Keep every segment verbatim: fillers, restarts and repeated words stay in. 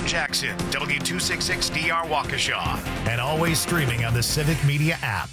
Jackson, W two sixty-six D R Waukesha, and always streaming on the Civic Media app.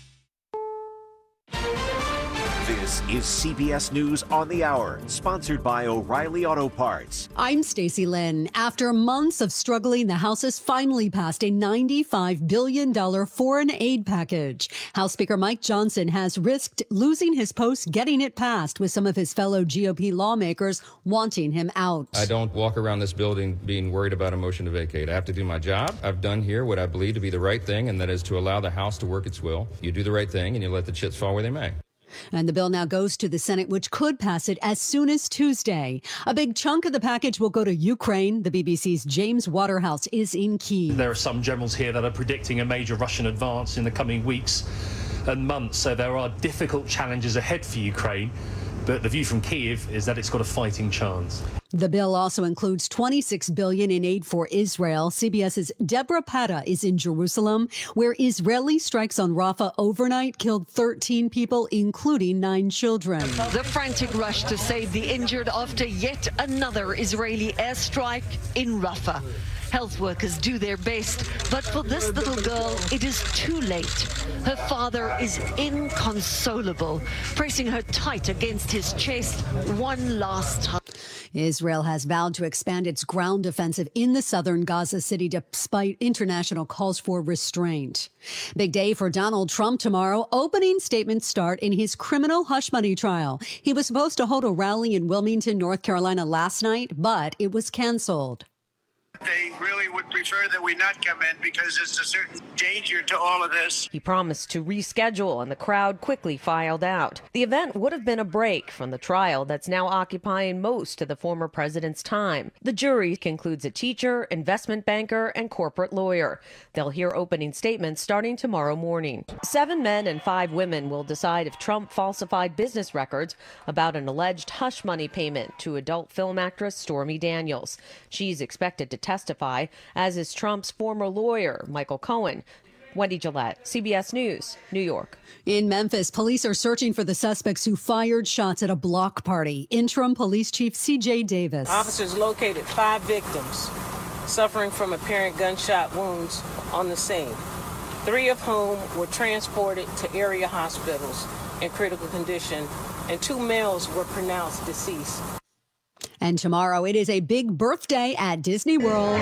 This is C B S News on the Hour, sponsored by O'Reilly Auto Parts. I'm Stacey Lynn. After months of struggling, the House has finally passed a ninety-five billion dollars foreign aid package. House Speaker Mike Johnson has risked losing his post getting it passed, with some of his fellow G O P lawmakers wanting him out. I don't walk around this building being worried about a motion to vacate. I have to do my job. I've done here what I believe to be the right thing, and that is to allow the House to work its will. You do the right thing, and you let the chips fall where they may. And the bill now goes to the Senate, which could pass it as soon as Tuesday. A big chunk of the package will go to Ukraine. The B B C's James Waterhouse is in Kyiv. There are some generals here that are predicting a major Russian advance in the coming weeks and months, so there are difficult challenges ahead for Ukraine. But the view from Kyiv is that it's got a fighting chance. The bill also includes twenty-six billion dollars in aid for Israel. CBS's Deborah Patta is in Jerusalem, where Israeli strikes on Rafah overnight killed thirteen people, including nine children. The frantic rush to save the injured after yet another Israeli airstrike in Rafah. Health workers do their best, but for this little girl, it is too late. Her father is inconsolable, pressing her tight against his chest one last time. Israel has vowed to expand its ground offensive in the southern Gaza City despite international calls for restraint. Big day for Donald Trump tomorrow. Opening statements start in his criminal hush money trial. He was supposed to hold a rally in Wilmington, North Carolina last night, but it was canceled. They really would prefer that we not come in because there's a certain danger to all of this. He promised to reschedule, and the crowd quickly filed out. The event would have been a break from the trial that's now occupying most of the former president's time. The jury concludes a teacher, investment banker, and corporate lawyer. They'll hear opening statements starting tomorrow morning. Seven men and five women will decide if Trump falsified business records about an alleged hush money payment to adult film actress Stormy Daniels. She's expected to testify, as is Trump's former lawyer, Michael Cohen. Wendy Gillette, C B S News, New York. In Memphis, police are searching for the suspects who fired shots at a block party. Interim Police Chief C J Davis. Officers located five victims suffering from apparent gunshot wounds on the scene, three of whom were transported to area hospitals in critical condition, and two males were pronounced deceased. And tomorrow, it is a big birthday at Disney World.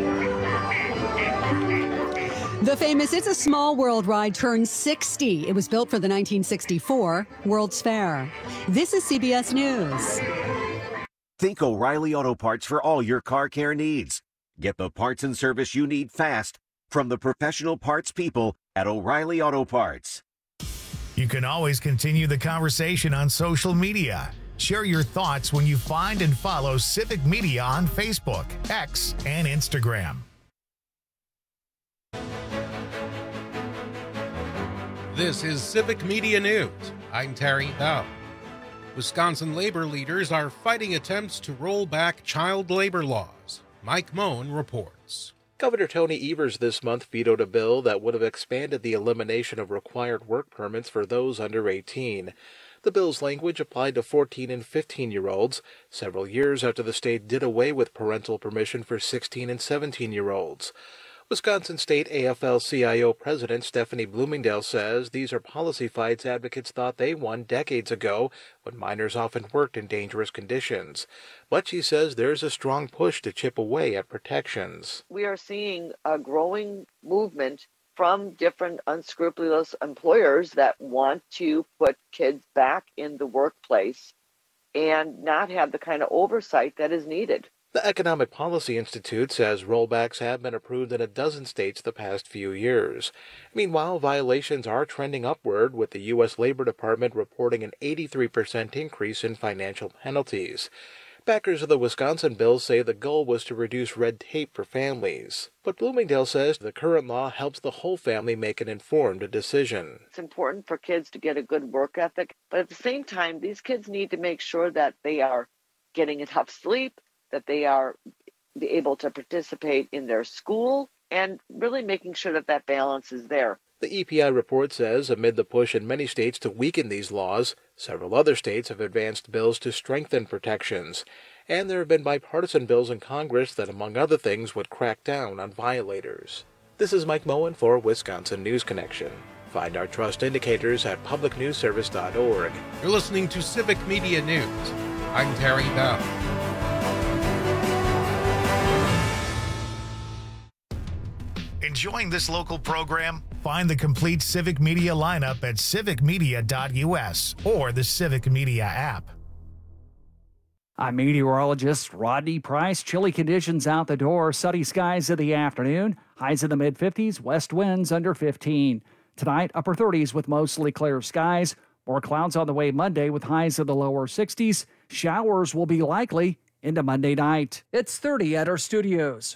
The famous It's a Small World ride turns sixty. It was built for the nineteen sixty-four World's Fair. This is C B S News. Think O'Reilly Auto Parts for all your car care needs. Get the parts and service you need fast from the professional parts people at O'Reilly Auto Parts. You can always continue the conversation on social media. Share your thoughts when you find and follow Civic Media on Facebook, X, and Instagram. This is Civic Media News. I'm Terry Bell. Wisconsin labor leaders are fighting attempts to roll back child labor laws. Mike Moen reports. Governor Tony Evers this month vetoed a bill that would have expanded the elimination of required work permits for those under eighteen. The bill's language applied to fourteen and fifteen-year-olds, several years after the state did away with parental permission for sixteen and seventeen-year-olds. Wisconsin State A F L C I O President Stephanie Bloomingdale says these are policy fights advocates thought they won decades ago when minors often worked in dangerous conditions. But she says there's a strong push to chip away at protections. We are seeing a growing movement from different unscrupulous employers that want to put kids back in the workplace and not have the kind of oversight that is needed. The Economic Policy Institute says rollbacks have been approved in a dozen states the past few years. Meanwhile, violations are trending upward, with the U S Labor Department reporting an eighty-three percent increase in financial penalties. Backers of the Wisconsin bill say the goal was to reduce red tape for families. But Bloomingdale says the current law helps the whole family make an informed decision. It's important for kids to get a good work ethic, but at the same time, these kids need to make sure that they are getting enough sleep, that they are able to participate in their school, and really making sure that that balance is there. The E P I report says amid the push in many states to weaken these laws, several other states have advanced bills to strengthen protections. and there have been bipartisan bills in Congress that, among other things, would crack down on violators. This is Mike Moen for Wisconsin News Connection. Find our trust indicators at public news service dot org. You're listening to Civic Media News. I'm Terry Bell. Enjoying this local program? Find the complete Civic Media lineup at civic media dot u s or the Civic Media app. I'm meteorologist Rodney Price. Chilly conditions out the door. Sunny skies in the afternoon. Highs in the mid fifties. West winds under fifteen. Tonight, upper thirties with mostly clear skies. More clouds on the way Monday with highs in the lower sixties. Showers will be likely into Monday night. It's thirty at our studios.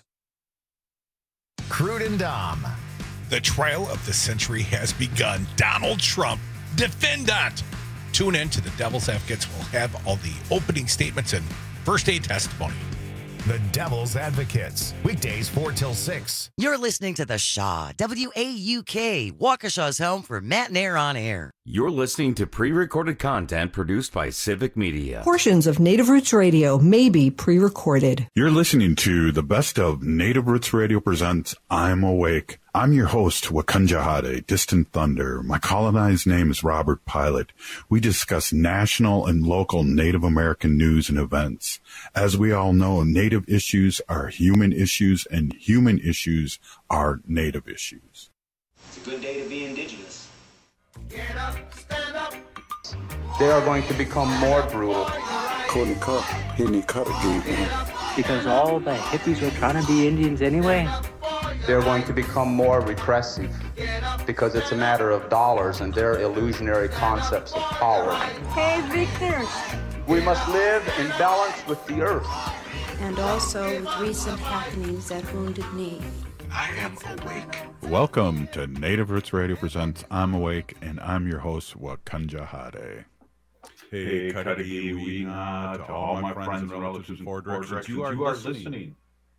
Crude and Dom. The trial of the century has begun. Donald Trump, defendant. Tune in to The Devil's Advocates. We'll have all the opening statements and first aid testimony. The Devil's Advocates. Weekdays four till six. You're listening to The Shaw, W A U K, Waukesha's home for Matt and Air on Air. You're listening to pre-recorded content produced by Civic Media. Portions of Native Roots Radio may be pre-recorded. You're listening to the best of Native Roots Radio presents I'm Awake. I'm your host, Wakunjahade, Distant Thunder. My colonized name is Robert Pilot. We discuss national and local Native American news and events. As we all know, Native issues are human issues, and human issues are Native issues. It's a good day to be Indigenous. Get up, stand up. They are going to become more brutal. Couldn't cut, hitting cut again. Because all the hippies were trying to be Indians anyway. They're going to become more repressive because it's a matter of dollars and their illusionary concepts of power. Hey, Victor. We must live in balance with the earth. And also with recent happenings at Wounded Knee. I am awake. Welcome to Native Roots Radio presents I'm Awake, and I'm your host, Wakunjahade. Hey, Kadagi, to all my friends and relatives in four directions, you are listening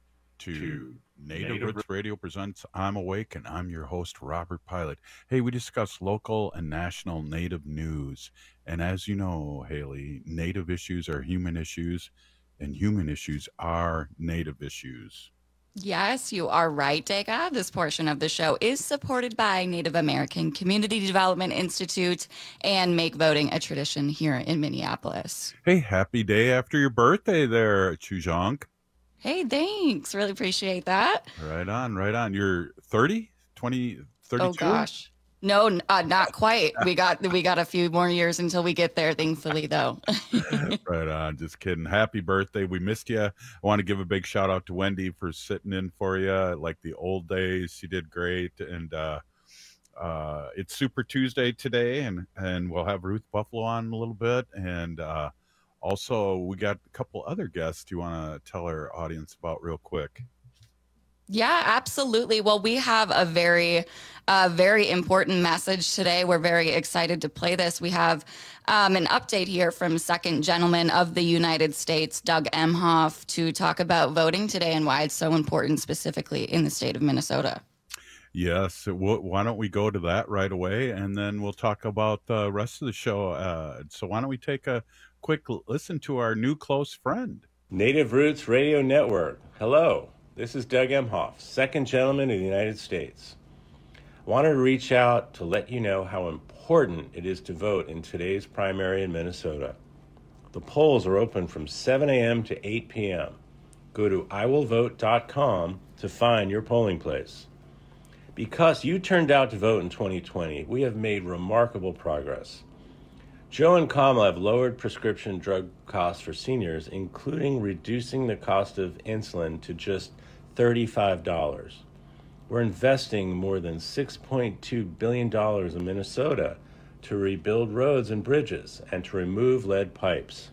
to Native Roots Radio presents I'm Awake, and I'm your host, Robert Pilot. Hey, we discuss local and national Native news. And as you know, Haley, Native issues are human issues, and human issues are Native issues. Yes, you are right, Dega. This portion of the show is supported by Native American Community Development Institute and Make Voting a Tradition here in Minneapolis. Hey, happy day after your birthday there, Chujonk. Hey, thanks. Really appreciate that. Right on, right on. You're thirty, twenty, thirty-two? Oh, gosh. No, uh, not quite. We got we got a few more years until we get there, thankfully, though. Right on. Just kidding. Happy birthday. We missed you. I want to give a big shout out to Wendy for sitting in for you like the old days. She did great. And uh, uh, it's Super Tuesday today, and, and we'll have Ruth Buffalo on a little bit. And uh, also, we got a couple other guests you want to tell our audience about real quick. Yeah, absolutely. Well, we have a very, uh, very important message today. We're very excited to play this. We have um, an update here from Second Gentleman of the United States, Doug Emhoff, to talk about voting today and why it's so important, specifically in the state of Minnesota. Yes. Why don't we go to that right away, and then we'll talk about the rest of the show. Uh, so why don't we take a quick listen to our new close friend. Native Roots Radio Network. Hello. This is Doug Emhoff, Second Gentleman of the United States. I wanted to reach out to let you know how important it is to vote in today's primary in Minnesota. The polls are open from seven a.m. to eight p.m. Go to I will vote dot com to find your polling place. Because you turned out to vote in twenty twenty, we have made remarkable progress. Joe and Kamala have lowered prescription drug costs for seniors, including reducing the cost of insulin to just thirty-five dollars. We're investing more than six point two billion dollars in Minnesota to rebuild roads and bridges and to remove lead pipes.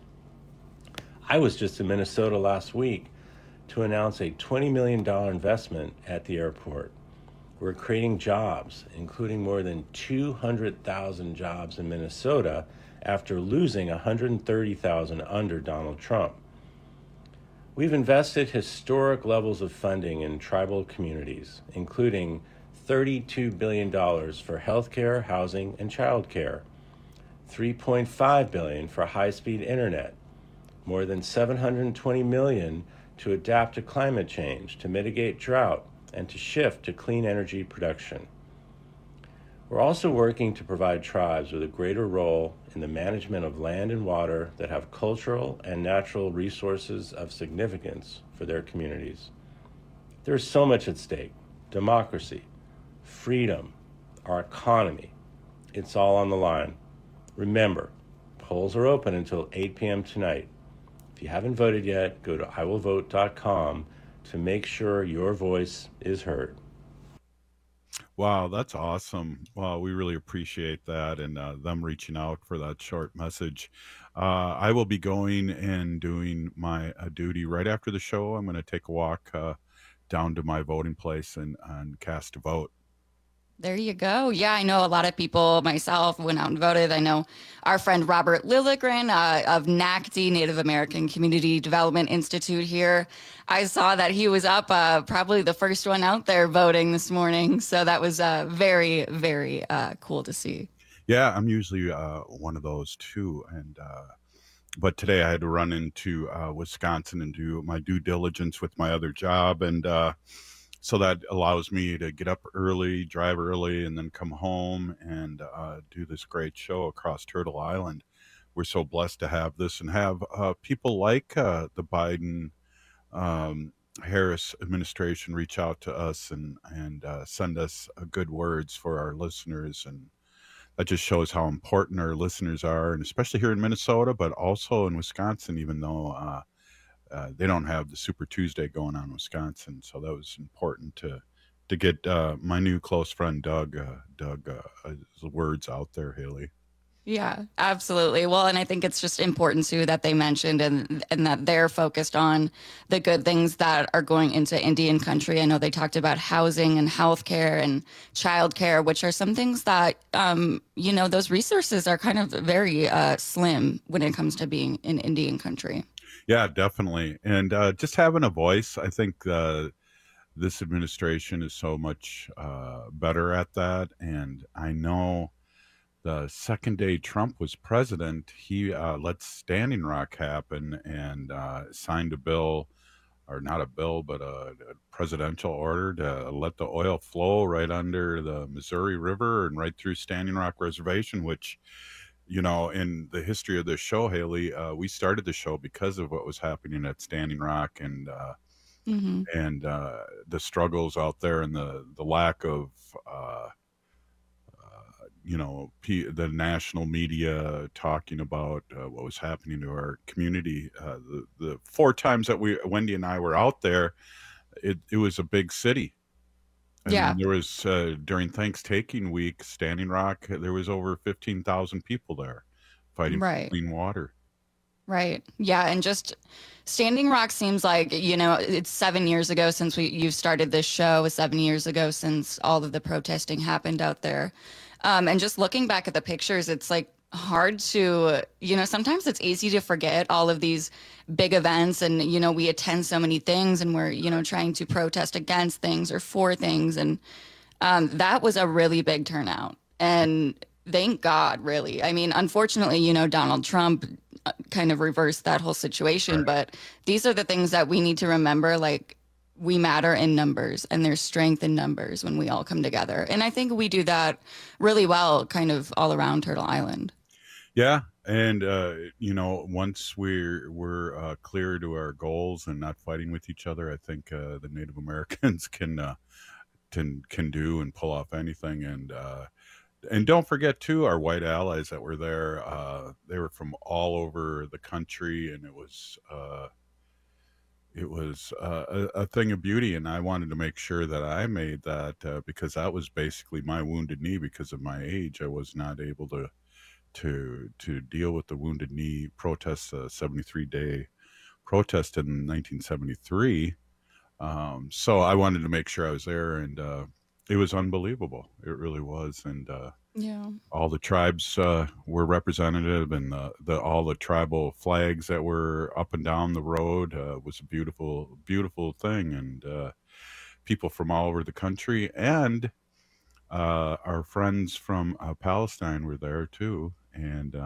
I was just in Minnesota last week to announce a twenty million dollars investment at the airport. We're creating jobs, including more than two hundred thousand jobs in Minnesota after losing one hundred thirty thousand under Donald Trump. We've invested historic levels of funding in tribal communities, including thirty-two billion dollars for healthcare, housing, and childcare, three point five billion dollars for high-speed internet, more than seven hundred twenty million dollars to adapt to climate change, to mitigate drought, and to shift to clean energy production. We're also working to provide tribes with a greater role in the management of land and water that have cultural and natural resources of significance for their communities. There's so much at stake: democracy, freedom, our economy. It's all on the line. Remember, polls are open until eight p.m. tonight. If you haven't voted yet, go to I will vote dot com to make sure your voice is heard. Wow, that's awesome. Well, we really appreciate that and uh, them reaching out for that short message. Uh, I will be going and doing my uh, duty right after the show. I'm going to take a walk uh, down to my voting place and, and cast a vote. There you go. Yeah, I know a lot of people, myself, went out and voted. I know our friend Robert Lilligren uh, of N A C D, Native American Community Development Institute here. I saw that he was up, uh, probably the first one out there voting this morning. So that was uh, very, very uh, cool to see. Yeah, I'm usually uh, one of those too. And uh, but today I had to run into uh, Wisconsin and do my due diligence with my other job. And uh So that allows me to get up early, drive early, and then come home and uh, do this great show across Turtle Island. We're so blessed to have this and have uh, people like uh, the Biden um, Harris administration reach out to us and, and uh, send us uh, good words for our listeners. And that just shows how important our listeners are, and especially here in Minnesota, but also in Wisconsin, even though uh, Uh, they don't have the Super Tuesday going on in Wisconsin, so that was important to to get uh, my new close friend Doug uh, Doug uh, his words out there, Haley. Yeah, absolutely. Well, and I think it's just important too that they mentioned and and that they're focused on the good things that are going into Indian country. I know they talked about housing and healthcare and childcare, which are some things that um, you know, those resources are kind of very uh, slim when it comes to being in Indian country. Yeah, definitely. And uh, just having a voice, I think uh, this administration is so much uh, better at that. And I know the second day Trump was president, he uh, let Standing Rock happen and uh, signed a bill, or not a bill, but a, a presidential order to let the oil flow right under the Missouri River and right through Standing Rock Reservation, which, you know, in the history of this show, Haley, uh, we started the show because of what was happening at Standing Rock and uh, mm-hmm. and uh, the struggles out there and the the lack of, uh, uh, you know, P- the national media talking about uh, what was happening to our community. Uh, the the four times that we, Wendy and I, were out there, it it was a big city. And yeah. There was, uh, during Thanksgiving week, Standing Rock, there was over fifteen thousand people there fighting right. for clean water. Right. Yeah. And just Standing Rock seems like, you know, it's seven years ago since we you started this show, seven years ago since all of the protesting happened out there. Um, and just looking back at the pictures, it's like hard to, you know, sometimes it's easy to forget all of these big events and, you know, we attend so many things and we're, you know, trying to protest against things or for things. And um, that was a really big turnout. And thank God, really. I mean, unfortunately, you know, Donald Trump kind of reversed that whole situation. Right. But these are the things that we need to remember, like, we matter in numbers and there's strength in numbers when we all come together. And I think we do that really well kind of all around Turtle Island. Yeah. And, uh, you know, once we're, we're uh, clear to our goals and not fighting with each other, I think uh, the Native Americans can, uh, can, can do and pull off anything. And, uh, and don't forget, too, our white allies that were there. Uh, they were from all over the country, and it was uh, it was uh, a, a thing of beauty. And I wanted to make sure that I made that uh, because that was basically my wounded knee. Because of my age, I was not able to to to deal with the wounded knee protests, a seventy-three day protest in nineteen seventy-three. Um, so I wanted to make sure I was there, and uh, it was unbelievable. It really was. And uh, yeah, all the tribes uh, were representative, and the, the all the tribal flags that were up and down the road uh, was a beautiful, beautiful thing. And uh, people from all over the country, and uh, our friends from uh, Palestine were there too. And uh,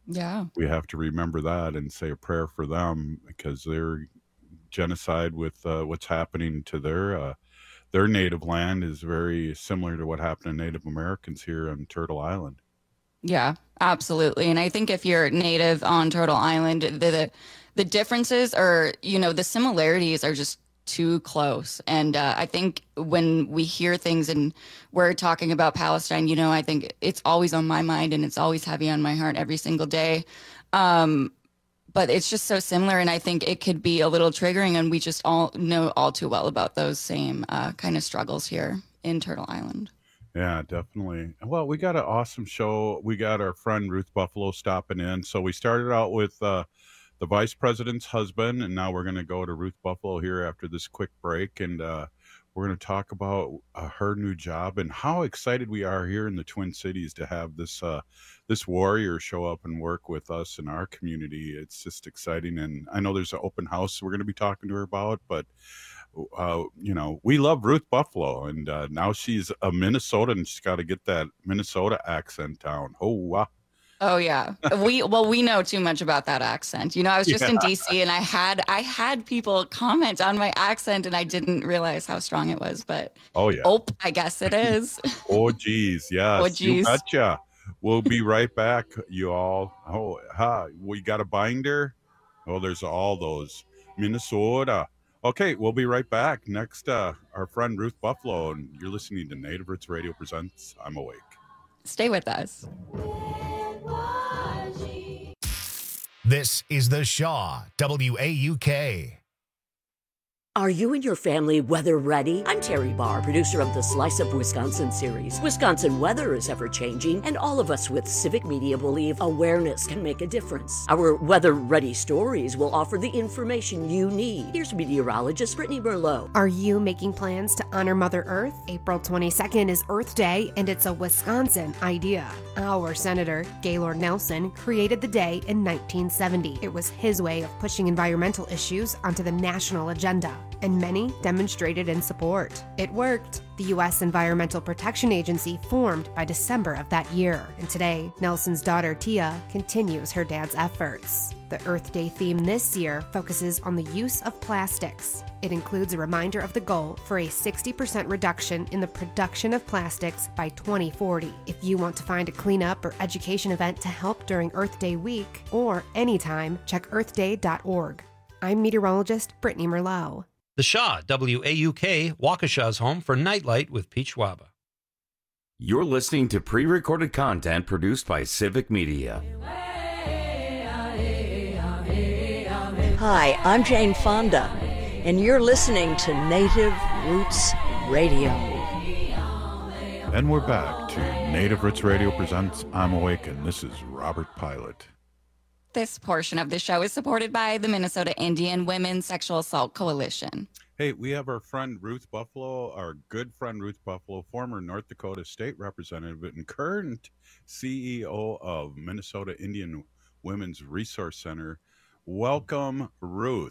Yeah. We have to remember that and say a prayer for them, because their genocide with uh, what's happening to their uh, their native land is very similar to what happened to Native Americans here on Turtle Island. Yeah, absolutely. And I think if you're native on Turtle Island, the the, the differences are, you know, the similarities are just too close. And uh, I think when we hear things and we're talking about Palestine, you know, I think it's always on my mind and it's always heavy on my heart every single day. Um, but it's just so similar. And I think it could be a little triggering. And we just all know all too well about those same uh, kind of struggles here in Turtle Island. Yeah, definitely. Well, we got an awesome show. We got our friend Ruth Buffalo stopping in. So we started out with uh, the vice president's husband, and now we're going to go to Ruth Buffalo here after this quick break. And uh, we're going to talk about uh, her new job and how excited we are here in the Twin Cities to have this uh, this warrior show up and work with us in our community. It's just exciting. And I know there's an open house we're going to be talking to her about, but Uh, you know, we love Ruth Buffalo, and uh, now she's a Minnesotan, and she's got to get that Minnesota accent down. Oh, wow. Oh yeah, we well we know too much about that accent. You know, I was just yeah. in D C and I had I had people comment on my accent, and I didn't realize how strong it was. But oh yeah, oh, I guess it is. Oh geez, yes, oh, geez. You betcha. We'll be right back, you all. Oh, ha, we got a binder. Oh, there's all those Minnesota. Okay, we'll be right back. Next, uh, our friend Ruth Buffalo, and you're listening to Native Roots Radio Presents I'm Awake. Stay with us. This is the Shaw, W A U K. Are you and your family weather ready? I'm Terry Barr, producer of the Slice of Wisconsin series. Wisconsin weather is ever-changing, and all of us with Civic Media believe awareness can make a difference. Our weather-ready stories will offer the information you need. Here's meteorologist Brittany Merlot. Are you making plans to honor Mother Earth? April twenty-second is Earth Day, and it's a Wisconsin idea. Our Senator, Gaylord Nelson, created the day in nineteen seventy. It was his way of pushing environmental issues onto the national agenda, and many demonstrated in support. It worked. The U S Environmental Protection Agency formed by December of that year, and today, Nelson's daughter Tia continues her dad's efforts. The Earth Day theme this year focuses on the use of plastics. It includes a reminder of the goal for a sixty percent reduction in the production of plastics by twenty forty. If you want to find a cleanup or education event to help during Earth Day week, or anytime, check earth day dot org. I'm meteorologist Brittany Merlot. The Shaw, W A U K, Waukesha's home for Nightlight with Peach Waba. You're listening to pre-recorded content produced by Civic Media. Hi, I'm Jane Fonda, and you're listening to Native Roots Radio. And we're back to Native Roots Radio Presents I'm Awake, and this is Robert Pilot. This portion of the show is supported by the Minnesota Indian Women's Sexual Assault Coalition. Hey, we have our friend Ruth Buffalo, our good friend Ruth Buffalo, former North Dakota State Representative and current C E O of Minnesota Indian Women's Resource Center. Welcome, Ruth.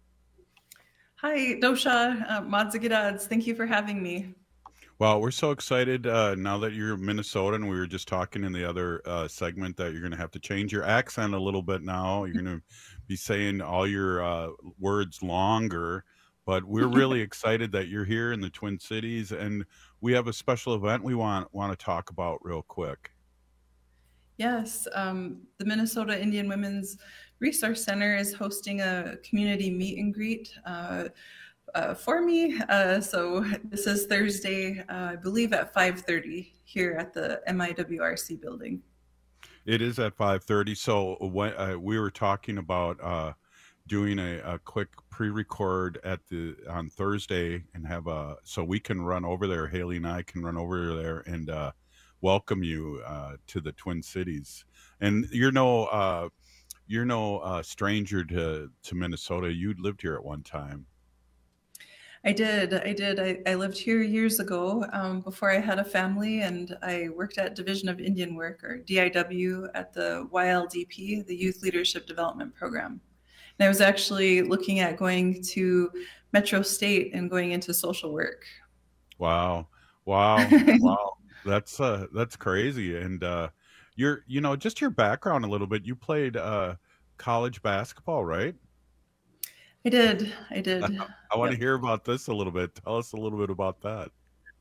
Hi, Dosha, uh, Madzigidads. Thank you for having me. Well, we're so excited uh, now that you're Minnesotan. We were just talking in the other uh, segment that you're going to have to change your accent a little bit now. You're going to be saying all your uh, words longer. But we're really excited that you're here in the Twin Cities, and we have a special event we want want to talk about real quick. Yes, um, the Minnesota Indian Women's Resource Center is hosting a community meet and greet uh, Uh, for me. Uh, so this is Thursday, uh, I believe at five thirty here at the M I W R C building. It is at five thirty. So when, uh, we were talking about uh, doing a, a quick pre-record at the on Thursday and have a, so we can run over there. Haley and I can run over there and uh, welcome you uh, to the Twin Cities. And you're no, uh, you're no uh, stranger to, to Minnesota. You lived here at one time. I did. I did. I, I lived here years ago um, before I had a family, and I worked at Division of Indian Work, or D I W, at the Y L D P, the Youth Leadership Development Program. And I was actually looking at going to Metro State and going into social work. Wow. Wow. Wow. That's uh, that's crazy. And uh, your, you know, just your background a little bit. You played uh, college basketball, right? I did. I did. I want Yep. to hear about this a little bit. Tell us a little bit about that.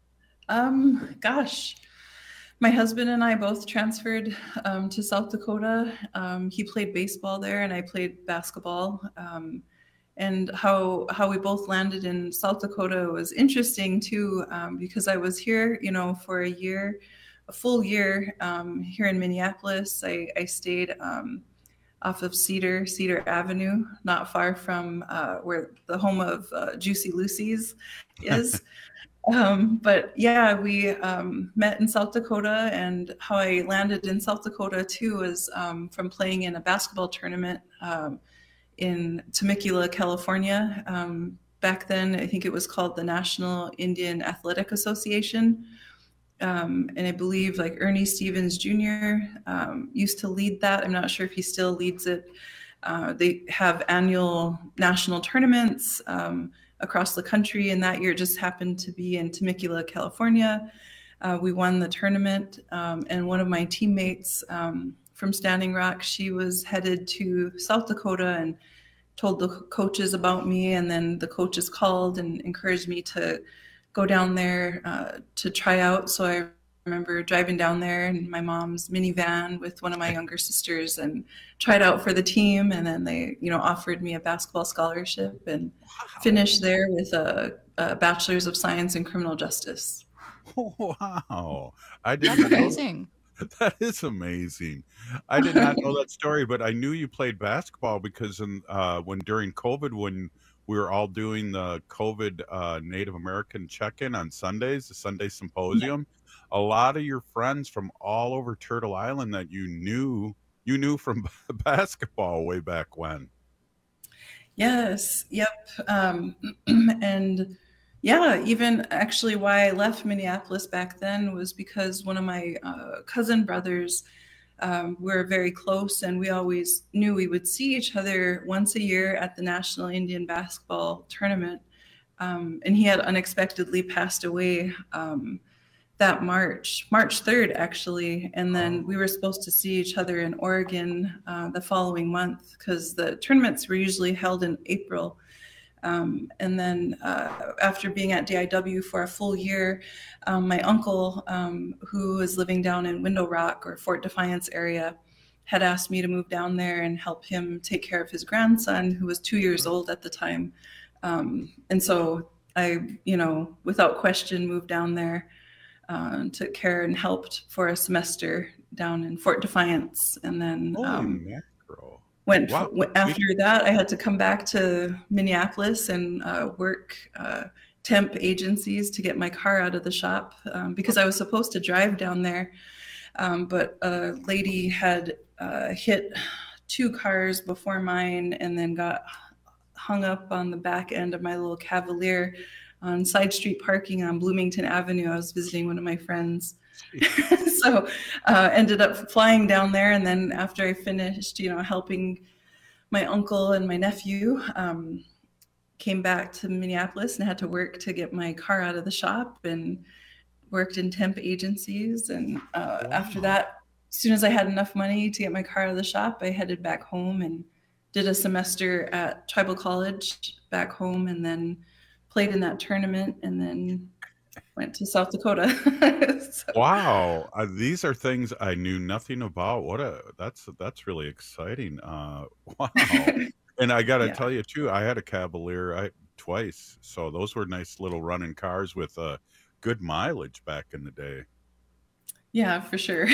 Um, gosh, my husband and I both transferred um, to South Dakota. Um, he played baseball there, and I played basketball. Um, and how how we both landed in South Dakota was interesting too, um, because I was here, you know, for a year, a full year um, here in Minneapolis. I, I stayed um, off of Cedar Cedar Avenue, not far from uh, where the home of uh, Juicy Lucy's is. Um, but yeah, we um, met in South Dakota, and how I landed in South Dakota too was um, from playing in a basketball tournament um, in Temecula, California. Um, back then, I think it was called the National Indian Athletic Association. Um, and I believe like Ernie Stevens Junior Um, used to lead that. I'm not sure if he still leads it. Uh, they have annual national tournaments um, across the country, and that year just happened to be in Temecula, California. Uh, we won the tournament, um, and one of my teammates um, from Standing Rock, she was headed to South Dakota and told the coaches about me, and then the coaches called and encouraged me to go down there uh, to try out. So I remember driving down there in my mom's minivan with one of my younger sisters and tried out for the team. And then they, you know, offered me a basketball scholarship and wow. finished there with a, a bachelor's of science in criminal justice. Wow. I did That's not know- amazing. That is amazing. I did not know that story, but I knew you played basketball because in, uh, when during COVID, when we were all doing the COVID uh, Native American check-in on Sundays, the Sunday Symposium, a lot of your friends from all over Turtle Island that you knew, you knew from basketball way back when. Yes. Yep. Um, and yeah, even actually why I left Minneapolis back then was because one of my uh, cousin brothers um, were very close, and we always knew we would see each other once a year at the National Indian Basketball Tournament. Um, and he had unexpectedly passed away um, that March, March third, actually. And then we were supposed to see each other in Oregon uh, the following month, because the tournaments were usually held in April. Um, and then uh, after being at D I W for a full year, um, my uncle, um, who was living down in Window Rock or Fort Defiance area, had asked me to move down there and help him take care of his grandson, who was two years old at the time. Um, and so I, you know, without question, moved down there, uh, took care and helped for a semester down in Fort Defiance. And then um, mackerel. went Wow. went- after that, I had to come back to Minneapolis and uh, work uh, temp agencies to get my car out of the shop um, because I was supposed to drive down there. Um, but a lady had uh, hit two cars before mine and then got hung up on the back end of my little Cavalier on side street parking on Bloomington Avenue. I was visiting one of my friends. so uh, ended up flying down there. And then after I finished, you know, helping my uncle and my nephew, um, came back to Minneapolis and had to work to get my car out of the shop and worked in temp agencies. And uh, wow. after that, as soon as I had enough money to get my car out of the shop, I headed back home and did a semester at Tribal College back home, and then played in that tournament, and then went to South Dakota. So, Wow, uh, these are things I knew nothing about. What a that's that's really exciting. Uh, wow, and I got to Yeah. tell you too, I had a Cavalier I, twice, so those were nice little running cars with uh, good mileage back in the day. yeah, for sure.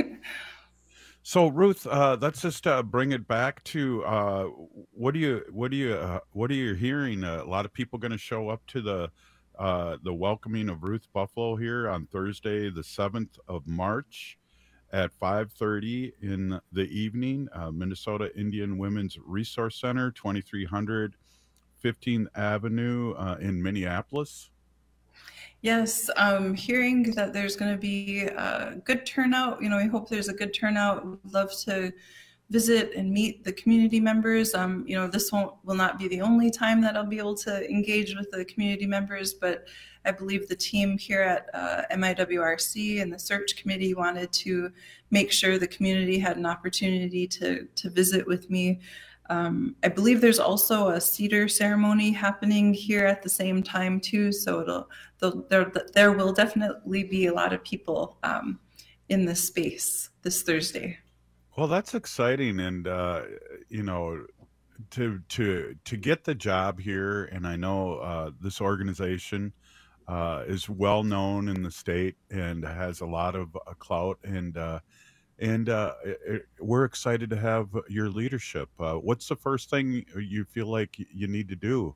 So Ruth, uh, let's just uh, bring it back to uh, what do you what do you uh, what are you hearing? Uh, a lot of people going to show up to the uh, the welcoming of Ruth Buffalo here on Thursday, the seventh of March, at five thirty in the evening. Uh, Minnesota Indian Women's Resource Center, twenty-three hundred fifteenth Avenue uh, in Minneapolis. Yes, um, hearing that there's going to be a good turnout. You know, I hope there's a good turnout. Would love to visit and meet the community members. Um, you know, this won't will not be the only time that I'll be able to engage with the community members, but I believe the team here at uh, M I W R C and the search committee wanted to make sure the community had an opportunity to to visit with me. Um, I believe there's also a cedar ceremony happening here at the same time too, so it'll the, there there will definitely be a lot of people um, in this space this Thursday. Well, that's exciting, and uh, you know, to to to get the job here, and I know uh, this organization uh, is well known in the state and has a lot of uh, clout, and uh, and uh, it, we're excited to have your leadership. Uh, what's the first thing you feel like you need to do?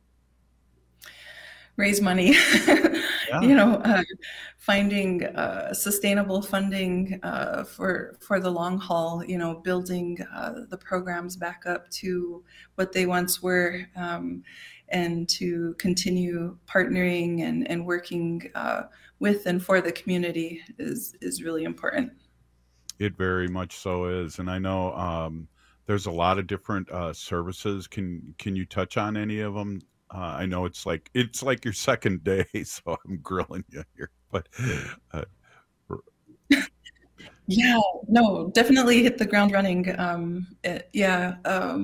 Raise money. Yeah. You know, uh, finding uh, sustainable funding uh, for for the long haul. You know, building uh, the programs back up to what they once were, um, and to continue partnering and and working uh, with and for the community is is really important. It very much so is, and I know um, there's a lot of different uh, services. Can can you touch on any of them? Uh, I know it's like it's like your second day, so I'm grilling you here. But uh, yeah, no, definitely hit the ground running. Um, it, yeah, um,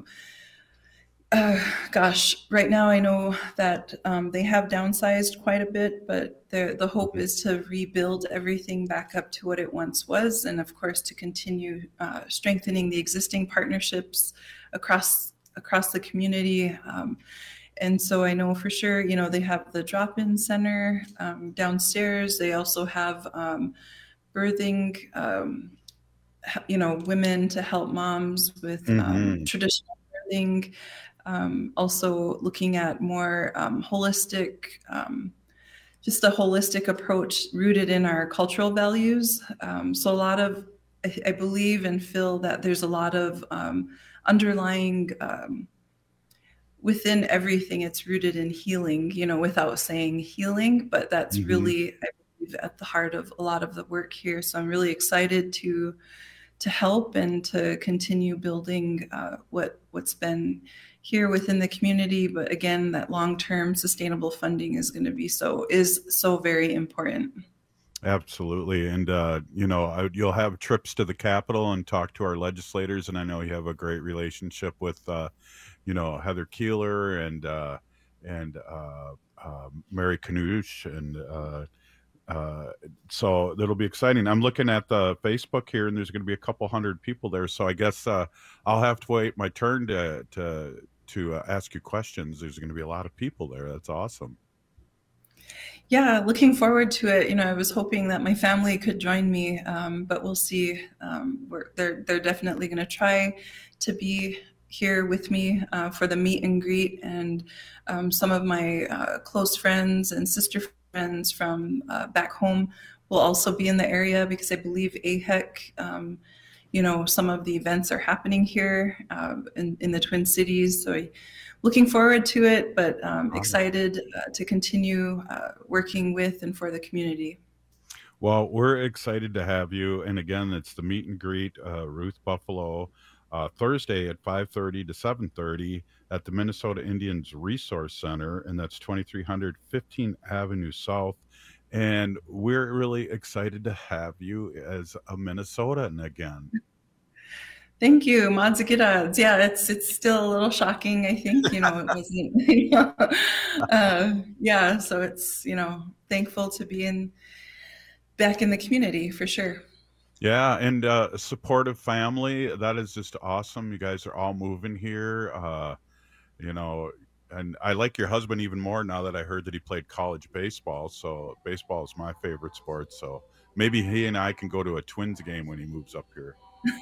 uh, gosh, right now I know that um, they have downsized quite a bit, but the the hope is to rebuild everything back up to what it once was, and of course to continue uh, strengthening the existing partnerships across across the community. Um, And so I know for sure, you know, they have the drop-in center um, downstairs. They also have um, birthing, um, you know, women to help moms with Mm-hmm. um, traditional birthing. Um, also looking at more um, holistic, um, just a holistic approach rooted in our cultural values. Um, so a lot of, I, I believe and feel that there's a lot of um, underlying um, within everything, it's rooted in healing, you know, without saying healing, but that's Mm-hmm. really, I believe, at the heart of a lot of the work here. So I'm really excited to to help and to continue building uh, what what's been here within the community. But again, that long-term sustainable funding is going to be so is so very important. Absolutely. And, uh, you know, I, you'll have trips to the Capitol and talk to our legislators. And I know you have a great relationship with, uh, you know, Heather Keeler and uh, and uh, uh, Mary Knoosh. And uh, uh, so that'll be exciting. I'm looking at the Facebook here, and there's going to be a couple hundred people there. So I guess uh, I'll have to wait my turn to, to, to uh, ask you questions. There's going to be a lot of people there. That's awesome. Yeah, looking forward to it. You know, I was hoping that my family could join me, um, but we'll see. Um, we're, they're they're definitely going to try to be here with me uh, for the meet and greet, and um, some of my uh, close friends and sister friends from uh, back home will also be in the area because I believe A H E C. Um, you know, some of the events are happening here uh, in in the Twin Cities, so. I, Looking forward to it, but um, excited uh, to continue uh, working with and for the community. Well, we're excited to have you. And again, it's the meet and greet, uh, Ruth Buffalo, uh, Thursday at five thirty to seven thirty at the Minnesota Indians Resource Center. And that's twenty-three hundred fifteenth Avenue South. And we're really excited to have you as a Minnesotan again. Thank you, Madzigidads. Yeah, it's it's still a little shocking. I think you know it wasn't. You know, uh, yeah, so it's you know thankful to be in back in the community for sure. Yeah, and uh, a supportive family. That is just awesome. You guys are all moving here. Uh, you know, and I like your husband even more now that I heard that he played college baseball. So baseball is my favorite sport. So maybe he and I can go to a Twins game when he moves up here.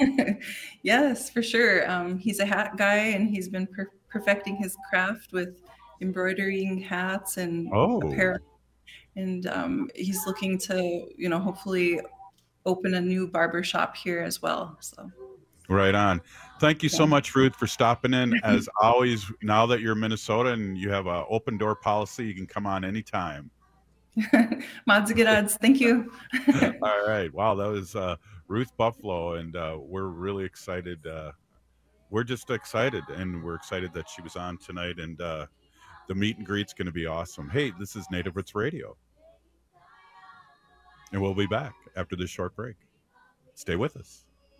Yes, for sure. Um, he's a hat guy, and he's been per- perfecting his craft with embroidering hats and Oh. apparel. And um, he's looking to, you know, hopefully open a new barber shop here as well. So. Right on. Thank you so much, Ruth, for stopping in. As always, now that you're in Minnesota and you have an open door policy, you can come on anytime. Madzigidads, thank you. All right. Wow, that was uh, Ruth Buffalo, and uh, we're really excited uh, we're just excited, and we're excited that she was on tonight, and uh, the meet and greet's going to be awesome. Hey, this is Native Roots Radio, and we'll be back after this short break. Stay with us.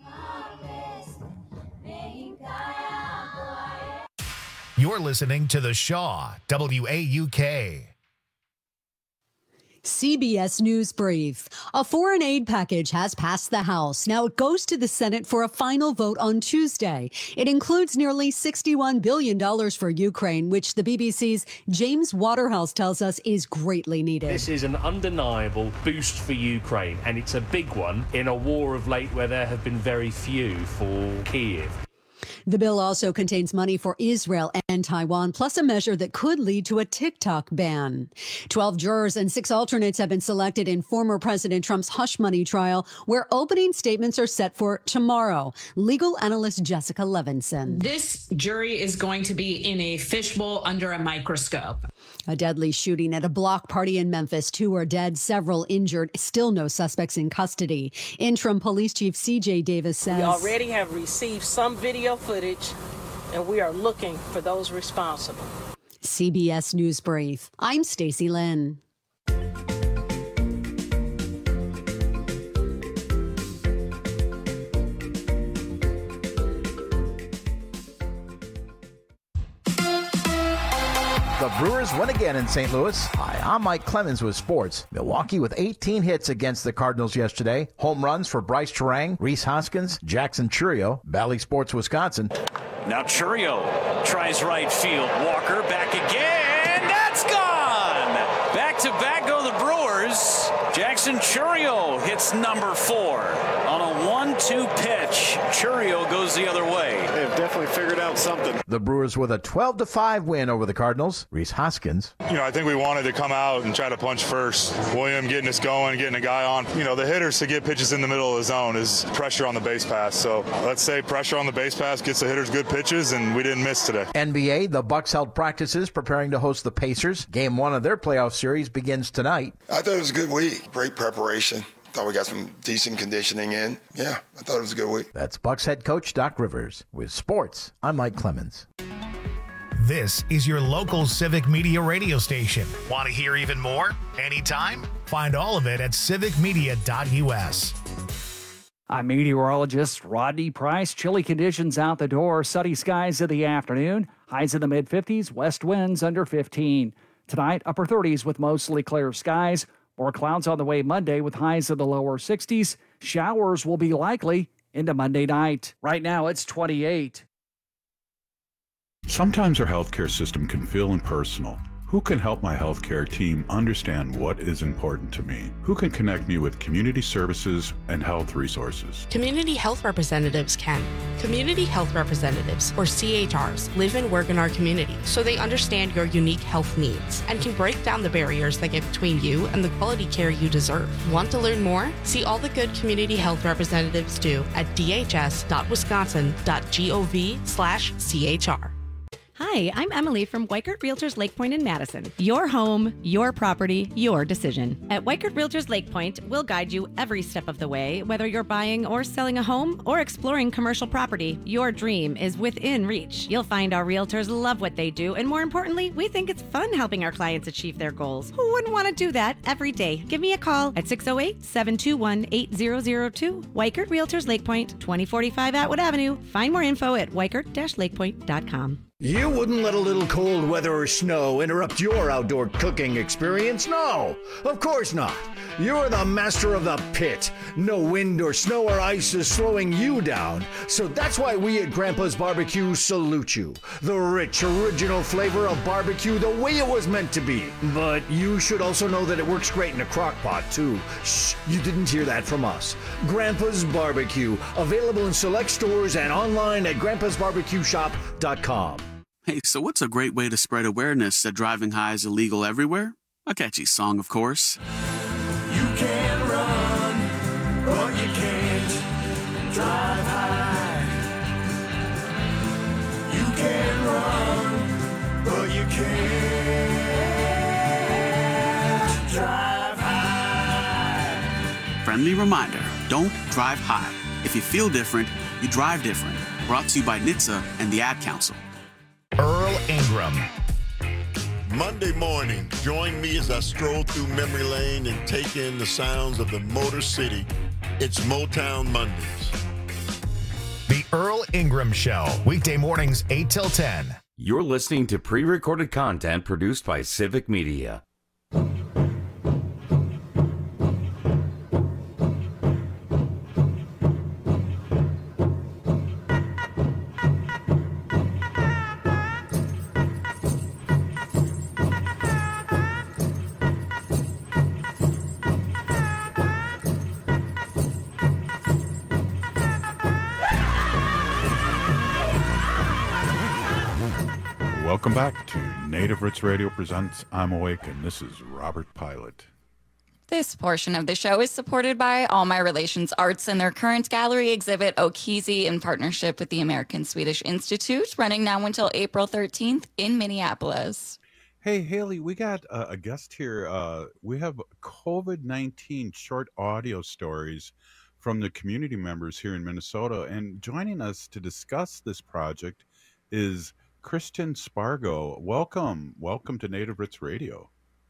You're listening to The Shaw, W A U K. C B S News Brief. A foreign aid package has passed the House. Now it goes to the Senate for a final vote on Tuesday. It includes nearly sixty-one billion dollars for Ukraine, which the B B C's James Waterhouse tells us is greatly needed. This is an undeniable boost for Ukraine, and it's a big one in a war of late where there have been very few for Kyiv. The bill also contains money for Israel and Taiwan, plus a measure that could lead to a TikTok ban. Twelve jurors and six alternates have been selected in former President Trump's hush money trial, where opening statements are set for tomorrow. Legal analyst Jessica Levinson. This jury is going to be in a fishbowl under a microscope. A deadly shooting at a block party in Memphis. Two are dead, several injured. Still no suspects in custody. Interim Police Chief C J Davis says, "We already have received some video footage, and we are looking for those responsible." C B S News Brief. I'm Stacey Lynn. The Brewers win again in Saint Louis. Hi, I'm Mike Clemens with sports. Milwaukee with eighteen hits against the Cardinals yesterday. Home runs for Bryce Terang, Rhys Hoskins, Jackson Chourio. Bally Sports, Wisconsin. Now Chourio tries right field. Walker back again. That's gone. Back to back go the Brewers. Jackson Chourio hits number four on a one two pitch. Chourio goes the other way. They've definitely figured out something. The Brewers with a twelve to five win over the Cardinals. Rhys Hoskins. You know, I think we wanted to come out and try to punch first. William getting us going, getting a guy on. You know, the hitters to get pitches in the middle of the zone is pressure on the base pass. So let's say pressure on the base pass gets the hitters good pitches, and we didn't miss today. N B A, the Bucks held practices preparing to host the Pacers. Game one of their playoff series begins tonight. I thought it was a good week. Great preparation. Thought we got some decent conditioning in. Yeah, I thought it was a good week. That's Bucks head coach Doc Rivers. With sports, I'm Mike Clemens. This is your local Civic Media radio station. Want to hear even more? Anytime? Find all of it at civic media dot u s. I'm meteorologist Rodney Price. Chilly conditions out the door. Sunny skies in the afternoon. Highs in the mid fifties. West winds under fifteen. Tonight, upper thirties with mostly clear skies. More clouds on the way Monday with highs in the lower sixties. Showers will be likely into Monday night. Right now, it's twenty-eight. Sometimes our healthcare system can feel impersonal. Who can help my healthcare team understand what is important to me? Who can connect me with community services and health resources? Community health representatives can. Community health representatives, or C H Rs, live and work in our community, so they understand your unique health needs and can break down the barriers that get between you and the quality care you deserve. Want to learn more? See all the good community health representatives do at d h s dot wisconsin dot gov slash c h r. Hi, I'm Emily from Weikert Realtors Lake Point in Madison. Your home, your property, your decision. At Weikert Realtors Lake Point, we'll guide you every step of the way, whether you're buying or selling a home or exploring commercial property. Your dream is within reach. You'll find our realtors love what they do, and more importantly, we think it's fun helping our clients achieve their goals. Who wouldn't want to do that every day? Give me a call at six oh eight, seven two one, eight zero zero two. Weikert Realtors Lake Point, twenty forty-five Atwood Avenue. Find more info at weikert dash lake point dot com. You wouldn't let a little cold weather or snow interrupt your outdoor cooking experience? No, of course not. You're the master of the pit. No wind or snow or ice is slowing you down. So that's why we at Grandpa's Barbecue salute you. The rich, original flavor of barbecue the way it was meant to be. But you should also know that it works great in a crock pot, too. Shh, you didn't hear that from us. Grandpa's Barbecue, available in select stores and online at grandpas barbecue shop dot com. Hey, so what's a great way to spread awareness that driving high is illegal everywhere? A catchy song, of course. You can run, but you can't drive high. You can run, but you can't drive high. Friendly reminder, don't drive high. If you feel different, you drive different. Brought to you by N H T S A and the Ad Council. Earl Ingram. Monday morning, join me as I stroll through memory lane and take in the sounds of the Motor City. It's Motown Mondays. The Earl Ingram Show, weekday mornings eight till ten. You're listening to pre-recorded content produced by Civic Media. Welcome back to Native Roots Radio presents I'm Awake, and this is Robert Pilot. This portion of the show is supported by All My Relations Arts and their current gallery exhibit, Okizi, in partnership with the American Swedish Institute, running now until April thirteenth in Minneapolis. Hey, Haley, we got uh, a guest here. Uh, we have COVID nineteen short audio stories from the community members here in Minnesota, and joining us to discuss this project is Kristen Spargo. Welcome. Welcome to Native Roots Radio.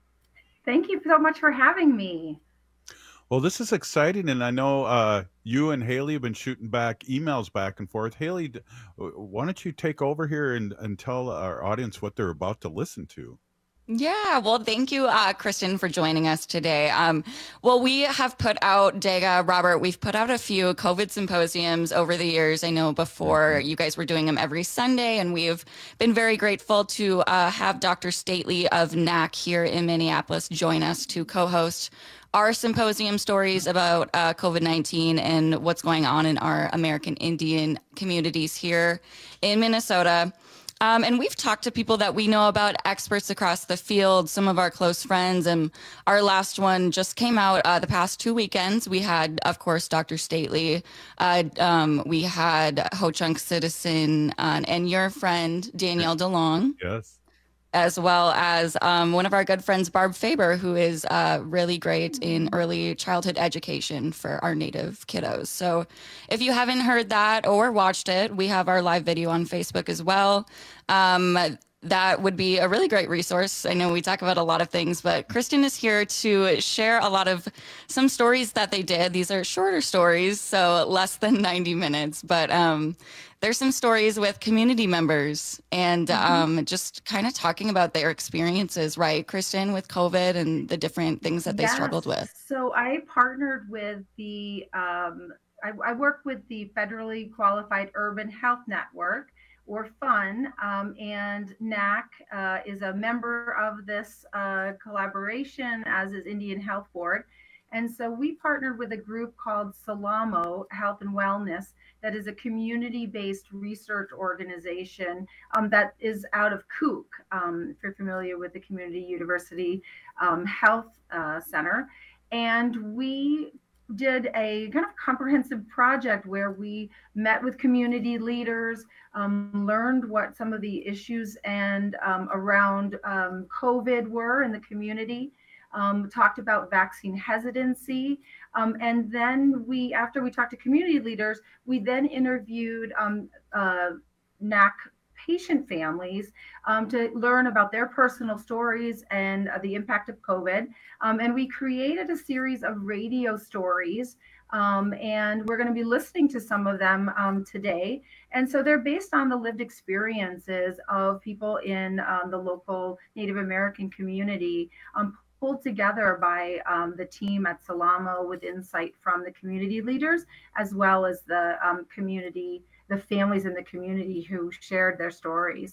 Thank you so much for having me. Well, this is exciting, and I know uh, you and Haley have been shooting back emails back and forth. Haley, why don't you take over here and, and tell our audience what they're about to listen to? Yeah, well, thank you, uh, Kristen, for joining us today. Um, well, we have put out, Dega, Robert, we've put out a few COVID symposiums over the years. I know before you guys were doing them every Sunday, and we've been very grateful to uh, have Doctor Stately of N A C here in Minneapolis join us to co-host our symposium stories about uh, COVID nineteen and what's going on in our American Indian communities here in Minnesota. Um, and we've talked to people that we know about, experts across the field, some of our close friends. And our last one just came out uh, the past two weekends. We had, of course, Doctor Stately. Uh, um, we had Ho Chunk Citizen uh, and your friend, Danielle DeLong. Yes. As well as um, one of our good friends, Barb Faber, who is uh, really great in early childhood education for our Native kiddos. So if you haven't heard that or watched it, we have our live video on Facebook as well. Um, that would be a really great resource. I know we talk about a lot of things, but Kristen is here to share a lot of some stories that they did. These are shorter stories, so less than ninety minutes, but um, there's some stories with community members and mm-hmm. um, just kind of talking about their experiences, right, Kristen, with COVID and the different things that they yes. struggled with. So I partnered with the, um, I, I work with the Federally Qualified Urban Health Network, or FUN, um, and N A C uh, is a member of this uh, collaboration, as is Indian Health Board. And so we partnered with a group called Salamo Health and Wellness, that is a community-based research organization um, that is out of Kook, um, if you're familiar with the Community University um, Health uh, Center. And we did a kind of comprehensive project where we met with community leaders, um, learned what some of the issues and um, around um, COVID were in the community, um, talked about vaccine hesitancy. Um, and then we, after we talked to community leaders, we then interviewed um, uh, N A C patient families um, to learn about their personal stories and uh, the impact of COVID. Um, and we created a series of radio stories, um, and we're going to be listening to some of them um, today. And so they're based on the lived experiences of people in um, the local Native American community, um, pulled together by um, the team at Salamo with insight from the community leaders, as well as the um, community the families in the community who shared their stories.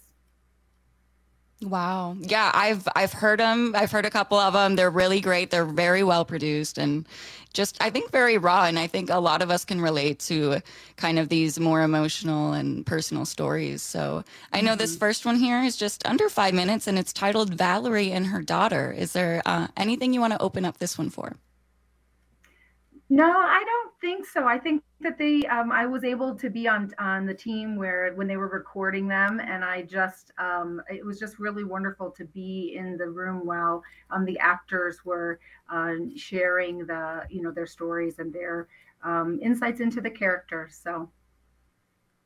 Wow. Yeah, I've I've heard them. I've heard a couple of them. They're really great. They're very well produced and just, I think, very raw. And I think a lot of us can relate to kind of these more emotional and personal stories. So I know mm-hmm. this first one here is just under five minutes and it's titled Valerie and Her Daughter. Is there uh, anything you want to open up this one for? No, I don't think so. I think that they, um, I was able to be on on the team where when they were recording them, and I just, um, it was just really wonderful to be in the room while um, the actors were uh, sharing the, you know, their stories and their um, insights into the characters. So.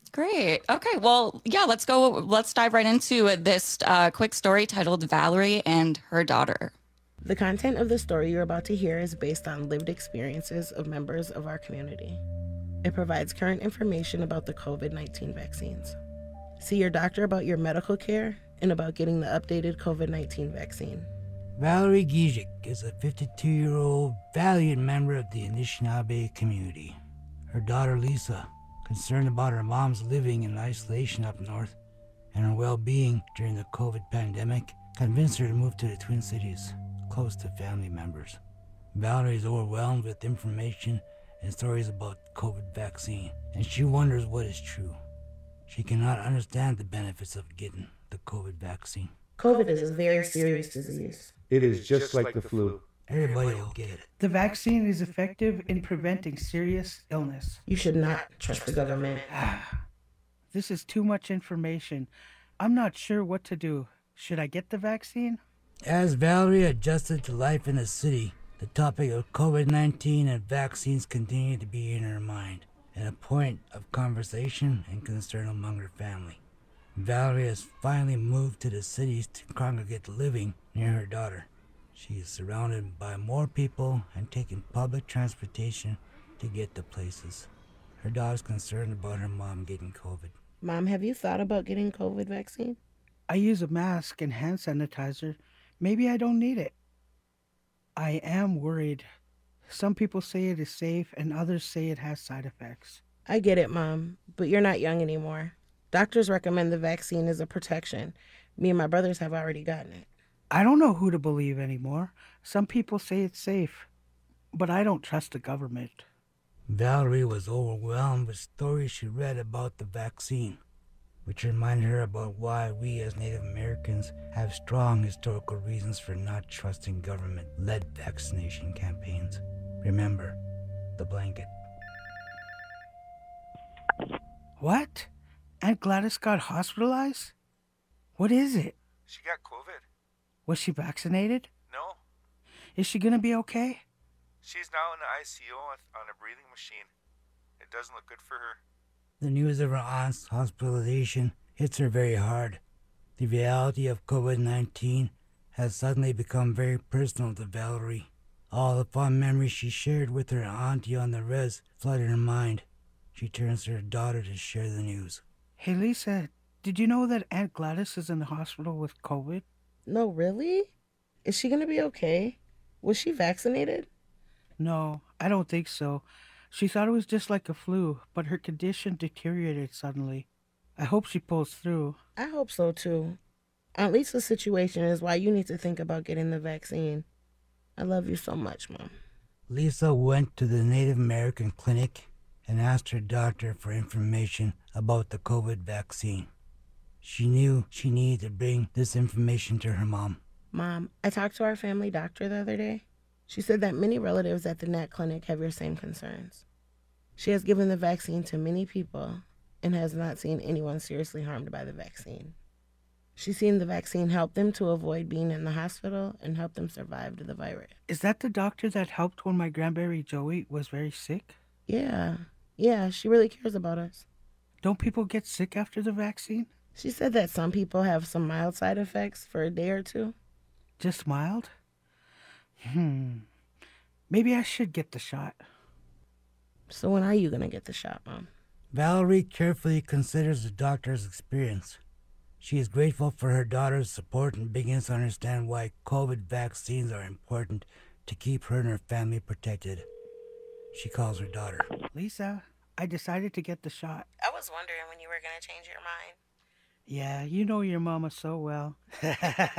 Great. Okay. Well, yeah, let's go. Let's dive right into this uh, quick story titled Valerie and Her Daughter. The content of the story you're about to hear is based on lived experiences of members of our community. It provides current information about the covid nineteen vaccines. See your doctor about your medical care and about getting the updated covid nineteen vaccine. Valerie Gizik is a fifty-two-year-old valiant member of the Anishinaabe community. Her daughter Lisa, concerned about her mom's living in isolation up north and her well-being during the COVID pandemic, convinced her to move to the Twin Cities, close to family members. Valerie is overwhelmed with information and stories about the COVID vaccine, and she wonders what is true. She cannot understand the benefits of getting the COVID vaccine. COVID is a very serious disease. It is just like the flu. Everybody will get it. The vaccine is effective in preventing serious illness. You should not trust the government. This is too much information. I'm not sure what to do. Should I get the vaccine? As Valerie adjusted to life in the city, the topic of COVID nineteen and vaccines continued to be in her mind, and a point of conversation and concern among her family. Valerie has finally moved to the cities to congregate living near her daughter. She is surrounded by more people and taking public transportation to get to places. Her daughter's concerned about her mom getting COVID. Mom, have you thought about getting COVID vaccine? I use a mask and hand sanitizer. Maybe I don't need it. I am worried. Some people say it is safe and others say it has side effects. I get it, Mom, but you're not young anymore. Doctors recommend the vaccine as a protection. Me and my brothers have already gotten it. I don't know who to believe anymore. Some people say it's safe, but I don't trust the government. Valerie was overwhelmed with stories she read about the vaccine, which reminded her about why we as Native Americans have strong historical reasons for not trusting government-led vaccination campaigns. Remember, the blanket. What? Aunt Gladys got hospitalized? What is it? She got COVID. Was she vaccinated? No. Is she gonna be okay? She's now in the I C U on a breathing machine. It doesn't look good for her. The news of her aunt's hospitalization hits her very hard. The reality of COVID nineteen has suddenly become very personal to Valerie. All the fond memories she shared with her auntie on the res flooded her mind. She turns to her daughter to share the news. Hey, Lisa, did you know that Aunt Gladys is in the hospital with COVID? No, really? Is she gonna be okay? Was she vaccinated? No, I don't think so. She thought it was just like a flu, but her condition deteriorated suddenly. I hope she pulls through. I hope so, too. Aunt Lisa's situation is why you need to think about getting the vaccine. I love you so much, Mom. Lisa went to the Native American clinic and asked her doctor for information about the COVID vaccine. She knew she needed to bring this information to her mom. Mom, I talked to our family doctor the other day. She said that many relatives at the N A C clinic have your same concerns. She has given the vaccine to many people and has not seen anyone seriously harmed by the vaccine. She's seen the vaccine help them to avoid being in the hospital and help them survive the virus. Is that the doctor that helped when my grandbaby Joey was very sick? Yeah. Yeah, she really cares about us. Don't people get sick after the vaccine? She said that some people have some mild side effects for a day or two. Just mild? Hmm. Maybe I should get the shot. So when are you going to get the shot, Mom? Valerie carefully considers the doctor's experience. She is grateful for her daughter's support and begins to understand why COVID vaccines are important to keep her and her family protected. She calls her daughter. Lisa, I decided to get the shot. I was wondering when you were going to change your mind. Yeah, you know your mama so well. I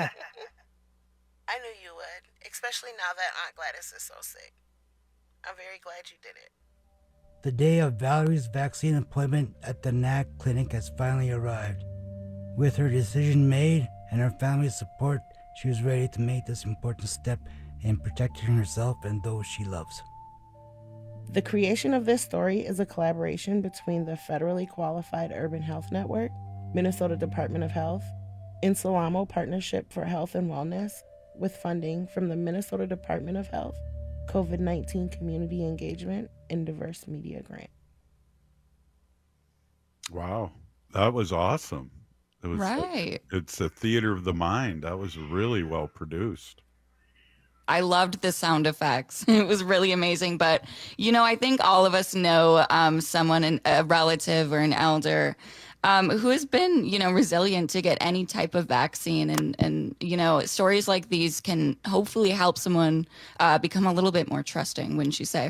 knew you would, especially now that Aunt Gladys is so sick. I'm very glad you did it. The day of Valerie's vaccine appointment at the N A C clinic has finally arrived. With her decision made and her family's support, she was ready to make this important step in protecting herself and those she loves. The creation of this story is a collaboration between the Federally Qualified Urban Health Network, Minnesota Department of Health, Insalamo Partnership for Health and Wellness, with funding from the Minnesota Department of Health, COVID nineteen Community Engagement, and Diverse Media Grant. Wow, that was awesome. It was Right. It's a theater of the mind. That was really well produced. I loved the sound effects. It was really amazing. But, you know, I think all of us know um, someone, an, a relative or an elder um, who has been, you know, resilient to get any type of vaccine. And, and you know, stories like these can hopefully help someone uh, become a little bit more trusting, wouldn't you say?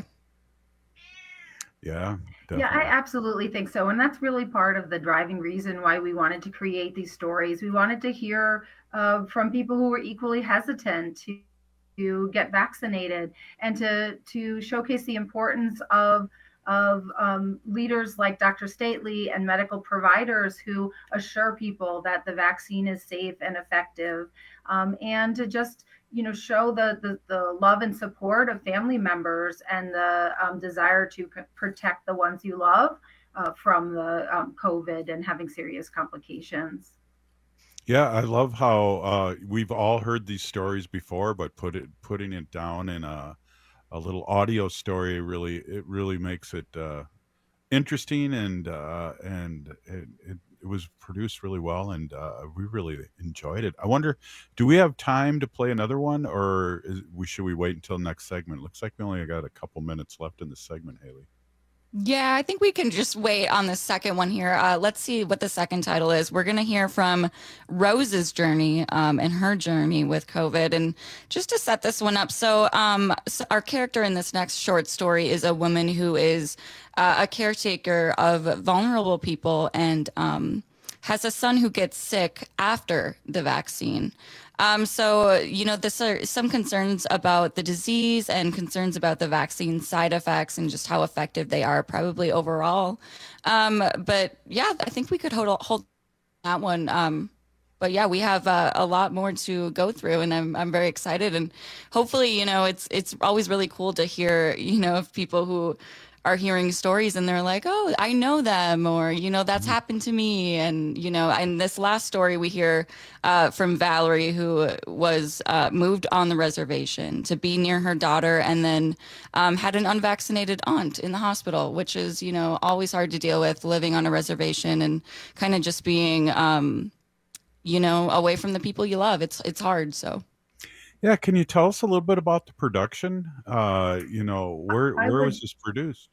Yeah. Definitely. Yeah, I absolutely think so. And that's really part of the driving reason why we wanted to create these stories. We wanted to hear uh, from people who were equally hesitant to, to get vaccinated and to, to showcase the importance of, of um, leaders like Doctor Stately and medical providers who assure people that the vaccine is safe and effective, um, and to just you know, show the, the, the love and support of family members and the um, desire to c- protect the ones you love uh, from the um, COVID and having serious complications. Yeah, I love how uh, we've all heard these stories before, but put it putting it down in a a little audio story really it really makes it uh, interesting, and uh, and it, it it was produced really well, and uh, we really enjoyed it. I wonder, do we have time to play another one, or is, we should we wait until next segment? Looks like we only got a couple minutes left in the segment, Haley. Yeah, I think we can just wait on the second one here. Uh, let's see what the second title is. We're going to hear from Rose's journey um, and her journey with COVID. And just to set this one up, so, um, so our character in this next short story is a woman who is uh, a caretaker of vulnerable people and um, has a son who gets sick after the vaccine. Um, so, you know, this are some concerns about the disease and concerns about the vaccine side effects and just how effective they are probably overall. Um, but yeah, I think we could hold, hold that one. Um, but yeah, we have uh, a lot more to go through, and I'm I'm very excited. And hopefully, you know, it's it's always really cool to hear, you know, of people who are hearing stories and they're like, oh, I know them, or, you know, that's happened to me. And, you know, and this last story we hear uh, from Valerie, who was uh, moved on the reservation to be near her daughter, and then um, had an unvaccinated aunt in the hospital, which is, you know, always hard to deal with, living on a reservation and kind of just being, um, you know, away from the people you love. It's, it's hard. So. Yeah, can you tell us a little bit about the production? Uh, you know, where I where would- was this produced?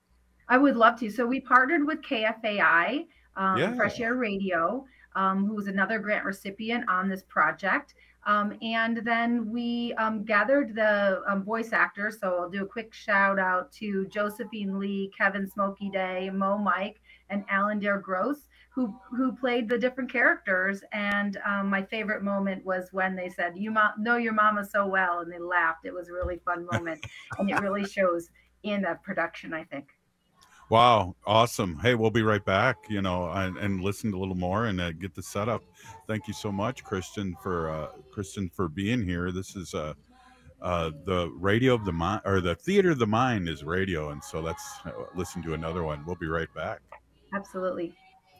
I would love to. So we partnered with K F A I, um, Yeah. Fresh Air Radio, um, who was another grant recipient on this project. Um, and then we um, gathered the um, voice actors. So I'll do a quick shout out to Josephine Lee, Kevin Smokey Day, Mo Mike, and Alan Dare Gross, who who played the different characters. And um, my favorite moment was when they said, "You mo- know your mama so well," and they laughed. It was a really fun moment, and it really shows in the production, I think. Wow, awesome. Hey, we'll be right back, you know, and, and listen to a little more and uh, get the setup. Thank you so much, Kristen, for uh, Kristen for being here. This is uh, uh, the radio of the mind, or the theater of the mind is radio. And so let's uh, listen to another one. We'll be right back. Absolutely.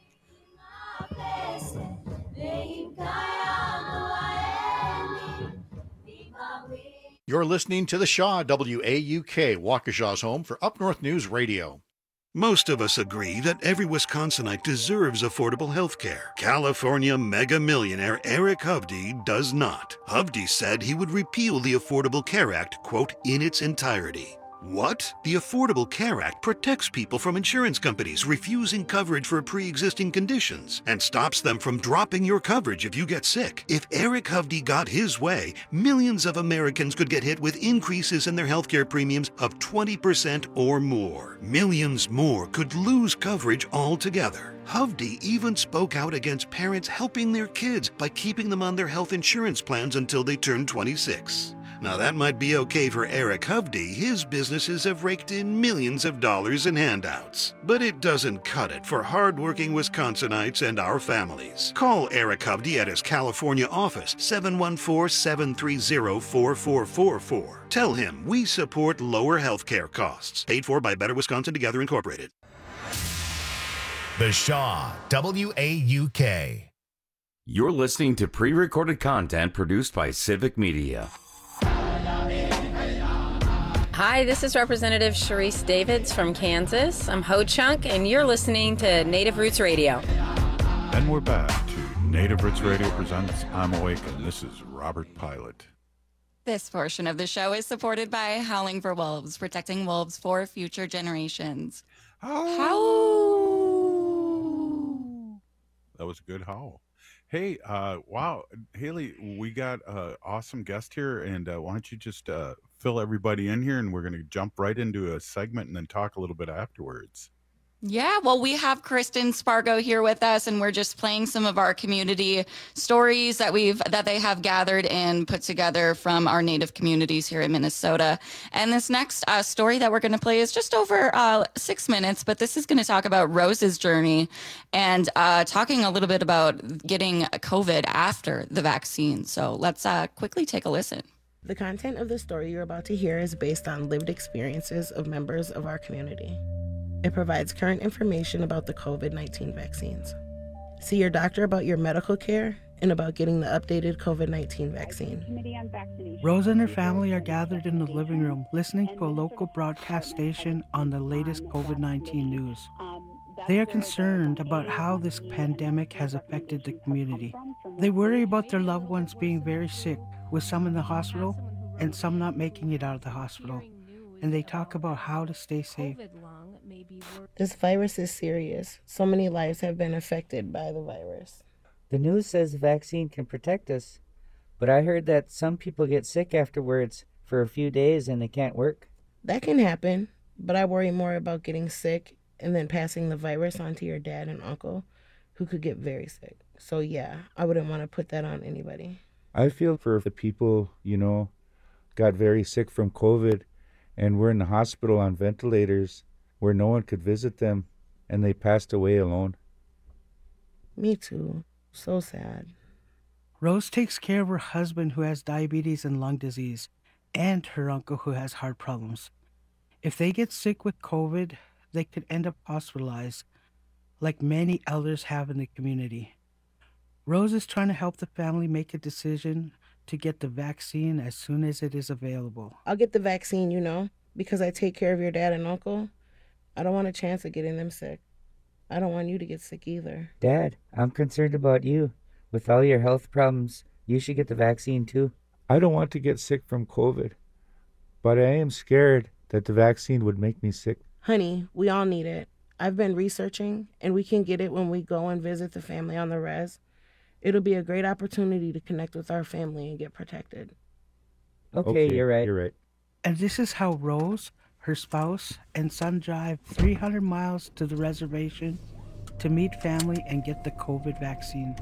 You're listening to the Shaw, W A U K, Waukesha's home for Up North News Radio. Most of us agree that every Wisconsinite deserves affordable health care. California mega millionaire Eric Hovde does not. Hovde said he would repeal the Affordable Care Act, quote, in its entirety. What? The Affordable Care Act protects people from insurance companies refusing coverage for pre-existing conditions and stops them from dropping your coverage if you get sick. If Eric Hovde got his way, millions of Americans could get hit with increases in their healthcare premiums of twenty percent or more. Millions more could lose coverage altogether. Hovde even spoke out against parents helping their kids by keeping them on their health insurance plans until they turn twenty-six. Now that might be okay for Eric Hovde. His businesses have raked in millions of dollars in handouts. But it doesn't cut it for hardworking Wisconsinites and our families. Call Eric Hovde at his California office, seven one four, seven three zero, four four four four. Tell him we support lower health care costs. Paid for by Better Wisconsin Together Incorporated. The Shaw, W A U K. You're listening to pre-recorded content produced by Civic Media. Hi, Hi, this is Representative Sharice Davids from Kansas. I'm Ho Chunk, and you're listening to Native Roots Radio. And we're back to Native Roots Radio presents I'm Awake, and this is Robert Pilot. This portion of the show is supported by Howling for Wolves, protecting wolves for future generations. Howl! That was a good howl. Hey, uh, wow, Haley, we got an awesome guest here, and uh, why don't you just uh, fill everybody in here, and we're going to jump right into a segment and then talk a little bit afterwards. Yeah, well, we have Kristen Spargo here with us, and we're just playing some of our community stories that we've that they have gathered and put together from our Native communities here in Minnesota. And this next uh, story that we're going to play is just over uh, six minutes, but this is going to talk about Rose's journey and uh, talking a little bit about getting COVID after the vaccine. So let's uh, quickly take a listen. The content of the story you're about to hear is based on lived experiences of members of our community. It provides current information about the COVID nineteen vaccines. See your doctor about your medical care and about getting the updated COVID nineteen vaccine. Rose and her family are gathered in the living room listening to a local broadcast station on the latest COVID nineteen news. They are concerned about how this pandemic has affected the community. They worry about their loved ones being very sick, with some in the hospital and some not making it out of the hospital. And they talk about how to stay safe. This virus is serious. So many lives have been affected by the virus. The news says the vaccine can protect us, but I heard that some people get sick afterwards for a few days and they can't work. That can happen, but I worry more about getting sick and then passing the virus on to your dad and uncle, who could get very sick. So yeah, I wouldn't want to put that on anybody. I feel for the people, you know, got very sick from COVID and were in the hospital on ventilators where no one could visit them, and they passed away alone. Me too. So sad. Rose takes care of her husband who has diabetes and lung disease, and her uncle who has heart problems. If they get sick with COVID, they could end up hospitalized, like many elders have in the community. Rose is trying to help the family make a decision to get the vaccine as soon as it is available. I'll get the vaccine, you know, because I take care of your dad and uncle. I don't want a chance of getting them sick. I don't want you to get sick either. Dad, I'm concerned about you. With all your health problems, you should get the vaccine too. I don't want to get sick from COVID, but I am scared that the vaccine would make me sick. Honey, we all need it. I've been researching, and we can get it when we go and visit the family on the res. It'll be a great opportunity to connect with our family and get protected. Okay, Okay, you're right. You're right. And this is how Rose, her spouse, and son drive three hundred miles to the reservation to meet family and get the COVID vaccine.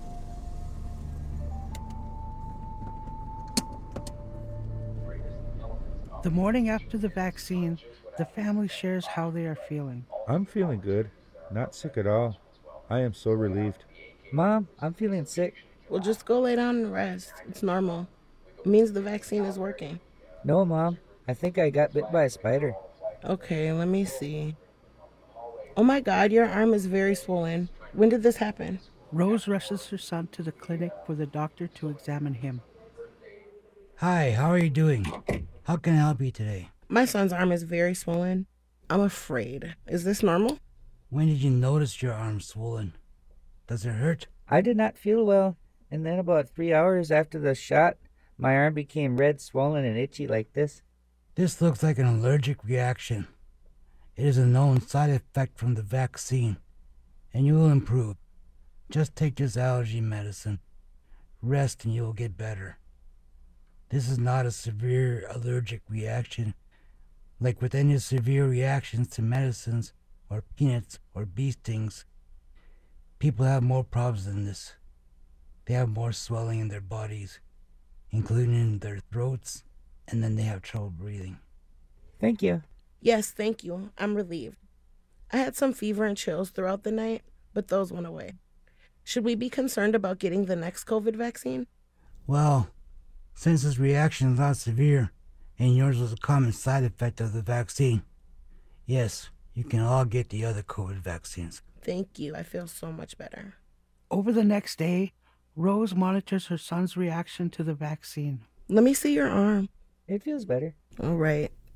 The morning after the vaccine, the family shares how they are feeling. I'm feeling good. Not sick at all. I am so relieved. Mom, I'm feeling sick. Well, just go lay down and rest. It's normal. It means the vaccine is working. No, Mom. I think I got bit by a spider. Okay, let me see. Oh my God, your arm is very swollen. When did this happen? Rose rushes her son to the clinic for the doctor to examine him. Hi, how are you doing? How can I help you today? My son's arm is very swollen. I'm afraid. Is this normal? When did you notice your arm swollen? Does it hurt? I did not feel well, and then about three hours after the shot, my arm became red, swollen, and itchy like this. This looks like an allergic reaction. It is a known side effect from the vaccine, and you will improve. Just take this allergy medicine. Rest and you will get better. This is not a severe allergic reaction, like with any severe reactions to medicines or peanuts or bee stings. People have more problems than this. They have more swelling in their bodies, including in their throats, and then they have trouble breathing. Thank you. Yes, thank you. I'm relieved. I had some fever and chills throughout the night, but those went away. Should we be concerned about getting the next COVID vaccine? Well, since this reaction is not severe, and yours was a common side effect of the vaccine, yes, you can all get the other COVID vaccines. Thank you. I feel so much better. Over the next day, Rose monitors her son's reaction to the vaccine. Let me see your arm. It feels better. All right.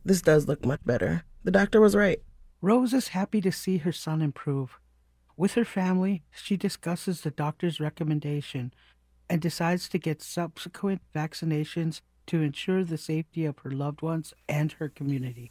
This does look much better. The doctor was right. Rose is happy to see her son improve. With her family, she discusses the doctor's recommendation and decides to get subsequent vaccinations to ensure the safety of her loved ones and her community.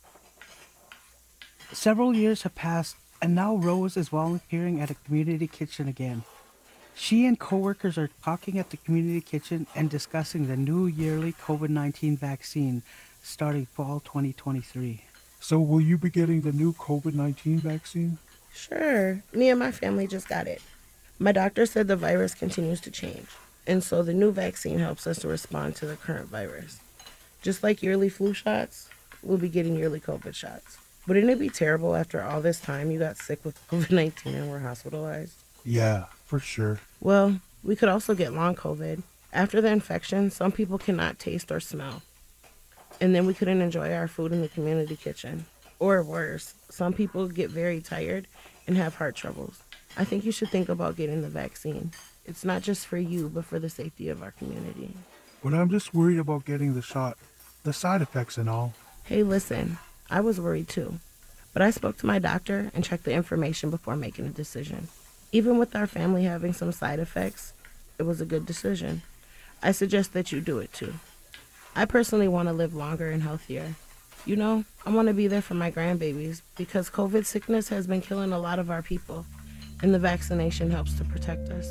Several years have passed, and now Rose is volunteering at a community kitchen again. She and coworkers are talking at the community kitchen and discussing the new yearly COVID nineteen vaccine starting fall twenty twenty-three. So will you be getting the new COVID nineteen vaccine? Sure. Me and my family just got it. My doctor said the virus continues to change, and so the new vaccine helps us to respond to the current virus. Just like yearly flu shots, we'll be getting yearly COVID shots. Wouldn't it be terrible after all this time you got sick with COVID nineteen and were hospitalized? Yeah, for sure. Well, we could also get long COVID. After the infection, some people cannot taste or smell. And then we couldn't enjoy our food in the community kitchen. Or worse, some people get very tired and have heart troubles. I think you should think about getting the vaccine. It's not just for you, but for the safety of our community. But I'm just worried about getting the shot, the side effects and all. Hey, listen, I was worried too. But I spoke to my doctor and checked the information before making a decision. Even with our family having some side effects, it was a good decision. I suggest that you do it too. I personally want to live longer and healthier. You know, I want to be there for my grandbabies because COVID sickness has been killing a lot of our people, and the vaccination helps to protect us.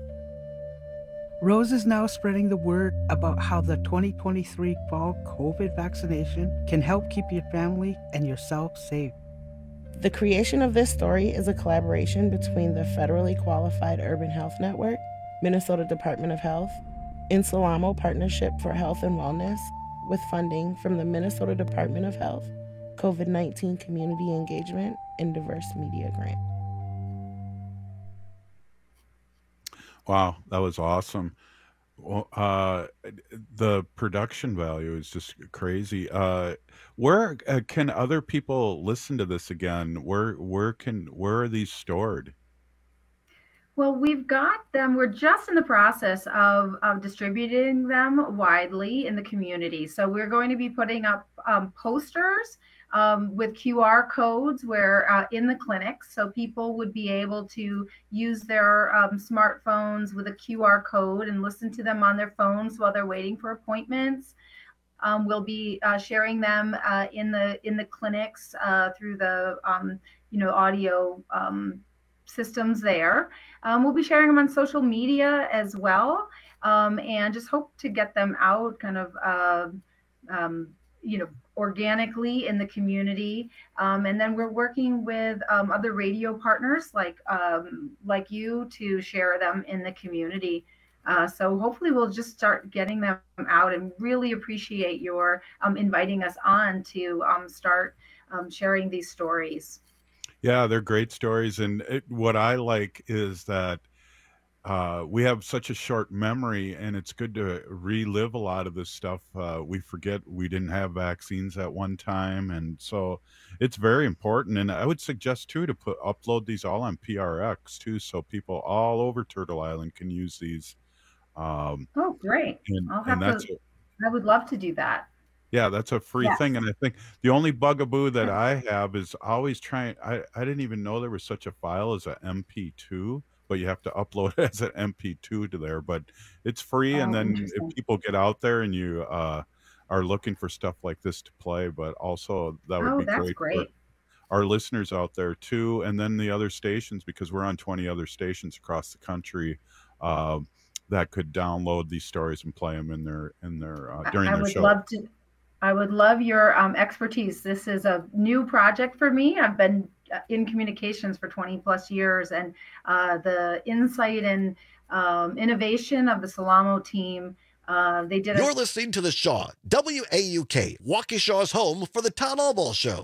Rose is now spreading the word about how the twenty twenty-three fall COVID vaccination can help keep your family and yourself safe. The creation of this story is a collaboration between the Federally Qualified Urban Health Network, Minnesota Department of Health, Insalamo Partnership for Health and Wellness, with funding from the Minnesota Department of Health, COVID nineteen Community Engagement, and Diverse Media Grant. Wow, that was awesome. Well, uh, the production value is just crazy. Uh, where uh, can other people listen to this again? Where where can where are these stored? Well, we've got them. We're just in the process of, of distributing them widely in the community. So we're going to be putting up um, posters um, with Q R codes where uh, in the clinics, so people would be able to use their um, smartphones with a Q R code and listen to them on their phones while they're waiting for appointments. Um, we'll be uh, sharing them uh, in the in the clinics uh, through the um, you know audio um, systems there. Um, we'll be sharing them on social media as well, um, and just hope to get them out kind of, uh, um, you know, organically in the community. Um, and then we're working with um, other radio partners like um, like you to share them in the community. Uh, so hopefully we'll just start getting them out, and really appreciate your um, inviting us on to um, start um, sharing these stories. Yeah, they're great stories. And it, what I like is that uh, we have such a short memory, and it's good to relive a lot of this stuff. Uh, we forget we didn't have vaccines at one time. And so it's very important. And I would suggest, too, to put upload these all on P R X, too, so people all over Turtle Island can use these. Um, oh, great. And, I'll have and that's to, a, I would love to do that. Yeah, that's a free Yes. thing. And I think the only bugaboo that I have is always trying. I, I didn't even know there was such a file as a M P two, but you have to upload it as an M P two to there. But it's free. And Oh, then interesting. if people get out there and you uh, are looking for stuff like this to play, but also that would Oh, be that's great, great. for our listeners out there too. And then the other stations, because we're on twenty other stations across the country, uh, that could download these stories and play them in their in their uh, during I their would show. love to. I would love your um, expertise. This is a new project for me. I've been uh, in communications for twenty plus years, and uh, the insight and um, innovation of the Salamo team. Uh, they did. You're a- listening to The Shaw, W A U K, Waukesha's home for the Town Hall Ball Show.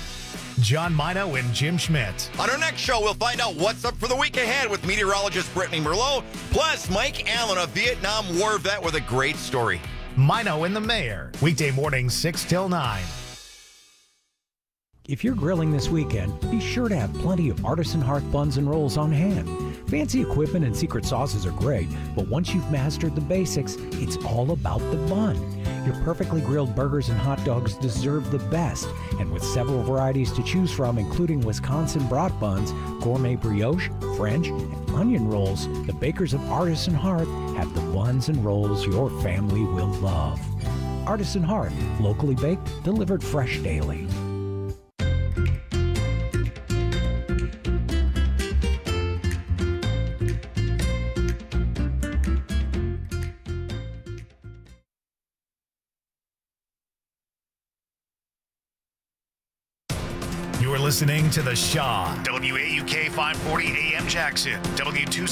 John Mino and Jim Schmidt. On our next show, we'll find out what's up for the week ahead with meteorologist Brittany Merlot, plus Mike Allen, a Vietnam War vet with a great story. Mino and the Mayor. Weekday mornings six till nine. If you're grilling this weekend, be sure to have plenty of Artisan Hearth buns and rolls on hand. Fancy equipment and secret sauces are great, but once you've mastered the basics, it's all about the bun. Your perfectly grilled burgers and hot dogs deserve the best, and with several varieties to choose from, including Wisconsin brat buns, gourmet brioche, French, and onion rolls, the bakers of Artisan Hearth have the buns and rolls your family will love. Artisan Hearth, locally baked, delivered fresh daily. You're listening to The Shaw, W A U K five forty A M Jackson, W two